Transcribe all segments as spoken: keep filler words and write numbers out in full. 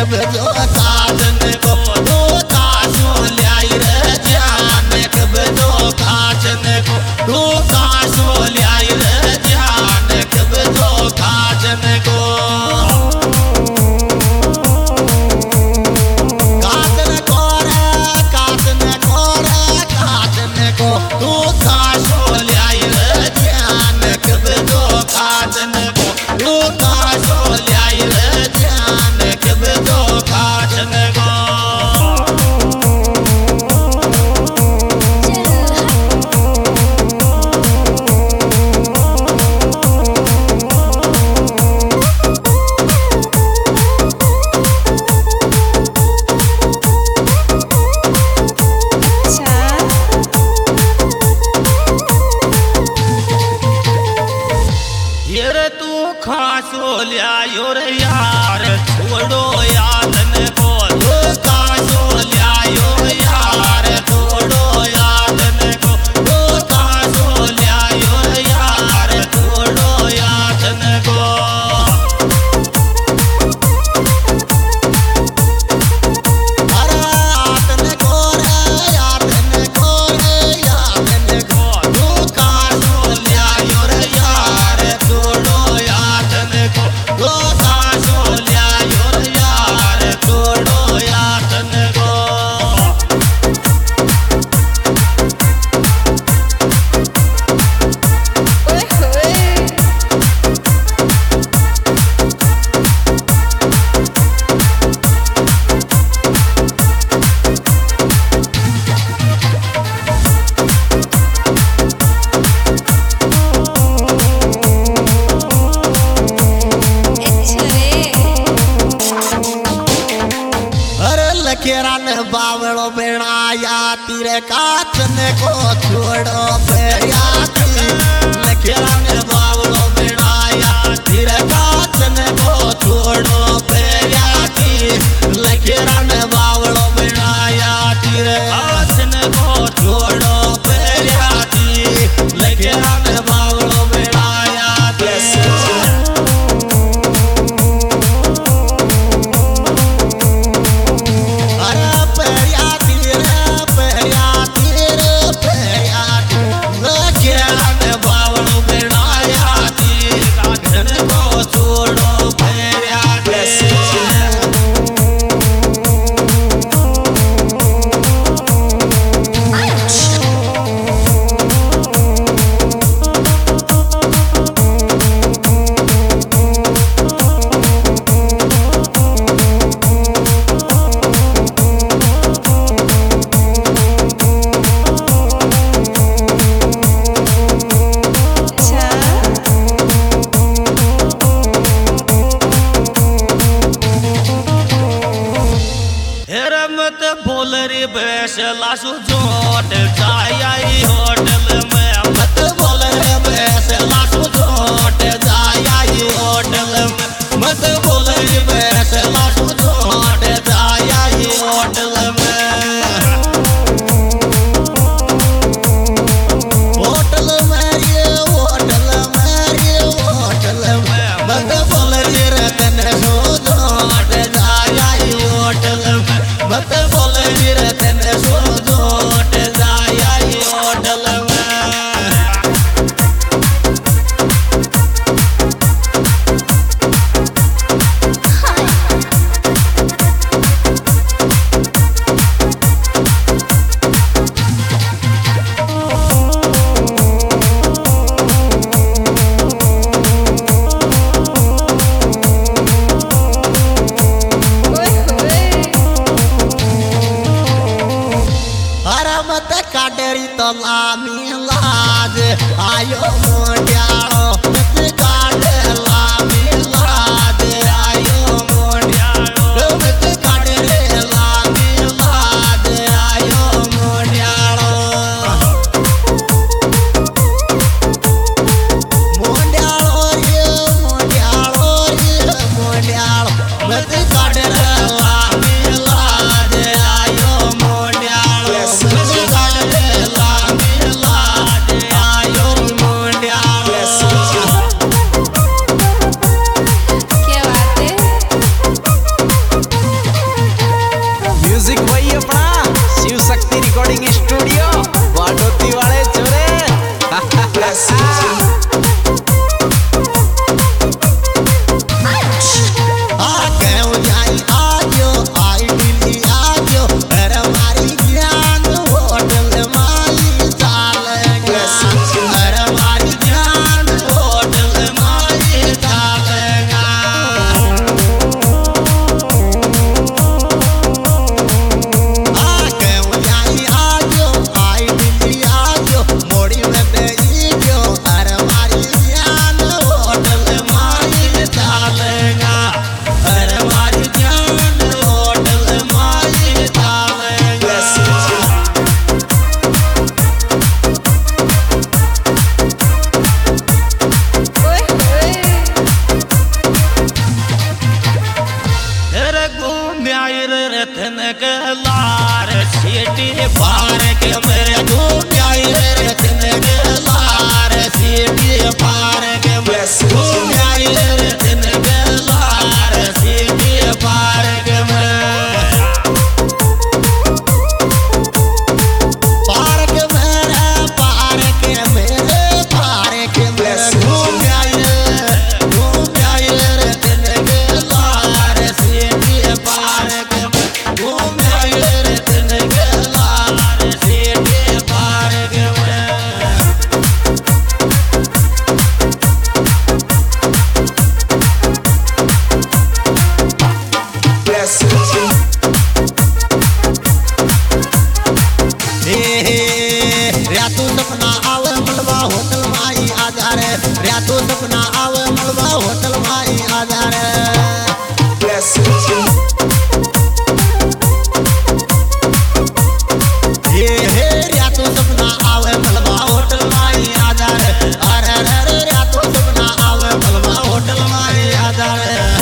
बजो काजन को तो कासो लाई रे जान के बजो काजन को तो कासो लाई रे जान के बजो काजन को काजन को रे काजन को रे काजन को तो कासो लाई रे जान के बजो काजन को तो कासो लाई रे जान के बजो काजन को खासो लियायो रे यार छोड़ो यादन को तो खासो लियायो यार छोड़ो यादन को तो खासो लियायो यार छोड़ो यादन को अरे यादन को रे यादन को रे यादन को तो खासो लियायो रे यार छोड़ो तो कासो लियायो यार छोड़ो यातन को लखेरान बावड़ो बेणाया तीरे काचन को छोड़ो बेयाती लखेरान बावड़ो बेणाया तीरे काचन को छोड़ो बेयाती लखेरान बावड़ो बेणाया तीरे काचन को छोड़ो बेयाती लखेरान बावड़ो बेणाया बोल रे बैसला सुजोट जाई होटल में मत बोल रे बैसला सुजोट जाई होटल में मत बोल रे बैसला सुजोट जाई होटल में होटल में ये होटल में ये होटल में मत बोल रे रतन सुजोट जाई होटल में मत बोल रतन सुजोट जाई होटल में काडरी तो लामी लाज आयो मोंडियालो मत काडे लामी लाज आयो मोंडियालो मत काडे लामी लाज आयो मोंडियालो मोंडियालो रे मोंडियालो रे मोंडियालो मत काडे लामी लाज आयो मोंडियालो रतन गलार सीटी पार के मेरे घूम आई रतन गलार सीटी पार के घूम आई रतन गलार सीटी पार के पार के मेरे पार के मेरे पार के मेरे घूम आई घूम आई रतन गलार सीटी पार के घूम आई रतन गलार सीटी पार के तू सपना आवे मलबा होटल माई आधार रे तू सपना आवे मलबा होटल माई आधार हे हे रे तू सपना आवे मलबा होटल माई आधार अरे रे रे रे तू सपना आवे मलबा होटल माई आधार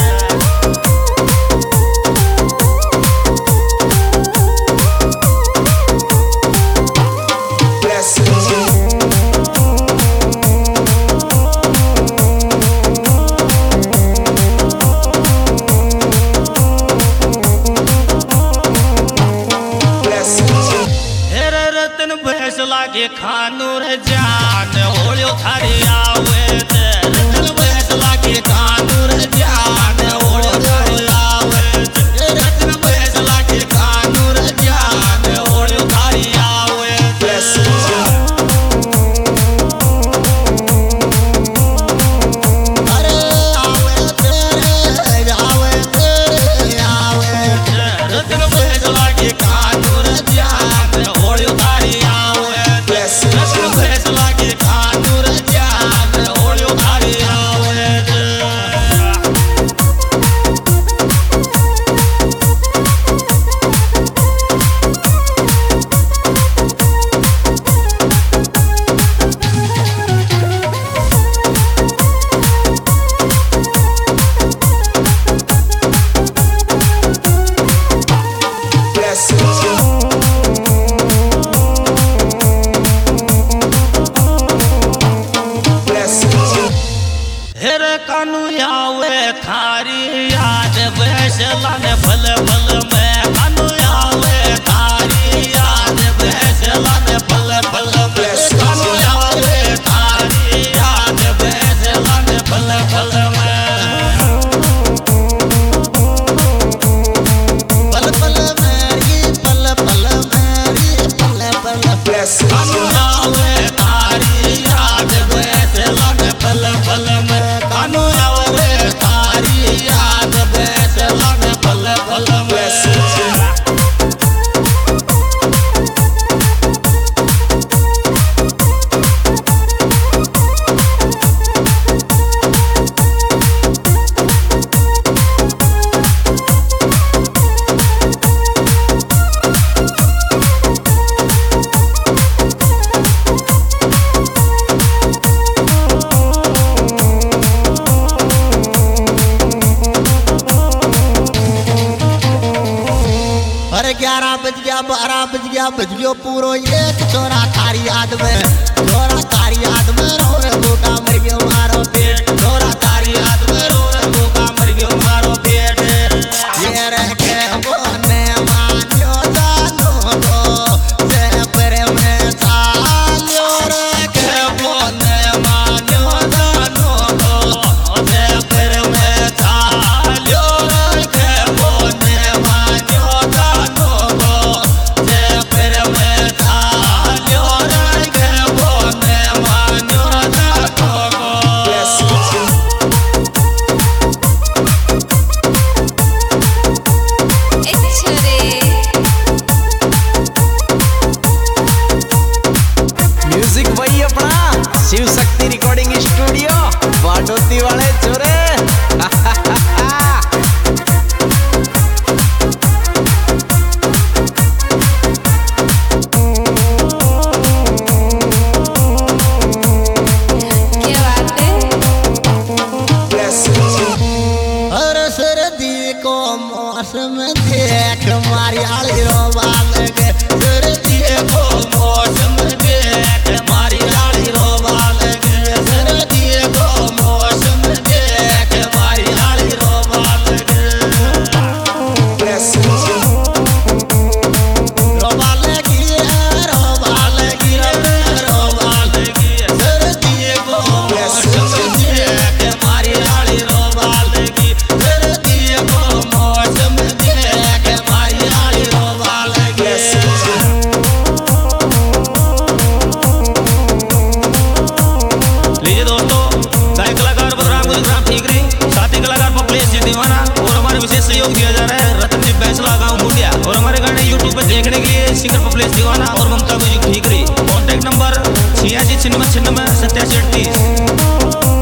लागे खानूर जान होलियो थारी आवे रतन भैंस लागे खानूर जान होलियो थारी आवे रतन भैंस लागे खानूर जान होलियो थारी आवे अरे आवे तेरे आवे तेरे आवे रतन भैंस लागे खानूर जान होलियो थारी कानू आवे थारी याद वैसला ने भल भल में कानू आवे थारी याद वैसला ने भल भल में कानू आवे थारी याद वैसला ने भल भल में पल पल मेरी पल पल मेरी पल पल कानू आवे थारी याद वैसला ने भल भल में कानू आवे थारी याद वैसला ने भल भल में ग्यारह बज गया बारह बज गया बज गयो पूरो एक छोरा थारी याद में छोरा थारी याद में रो रे भूखा मर गयो मारो पेट छोरा थारी याद में रो रे भूखा मर गयो मारो पेट ये रे के बोने मान्यो जानो दो से पर में सालियो रे के बोने मान्यो जानो दो से पर में सालियो रे के बोने मान्यो जानो मौसम देख मारी आली रोवा लगे सर्दी को मौसम देख मारी आली रोवा लगे सर्दी को मौसम देख मारी आली रोवा लगे रोवा लगी रोवा लगी रोवा लगी सर्दी को मौसम देख मारी आली रोवा लगी सर्दी को मौसम देख मारी आली रोवा लगी। लीजिए दोस्तों, गायक कलाकार बलराम गुजराम ठीकरी, साथी कलाकार पप्लेश जी दीवाना और हमारे विशेष सहयोग दिया जा रहा है रतन जी बैसला गाँव मुंडिया और हमारे गाने यूट्यूब पर देखने के लिए सिंगर पप्लेश दीवाना और ममता म्यूजिक ठीकरी। कॉन्टैक्ट नंबर छियासी छिन्नवे छिन्नवे सत्तासी अड़तीस।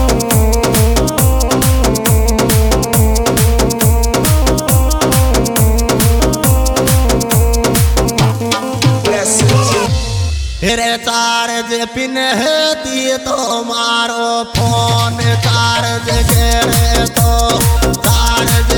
रे चार्ज पिन दी तो मारो फोन चार्ज करे तो चार्ज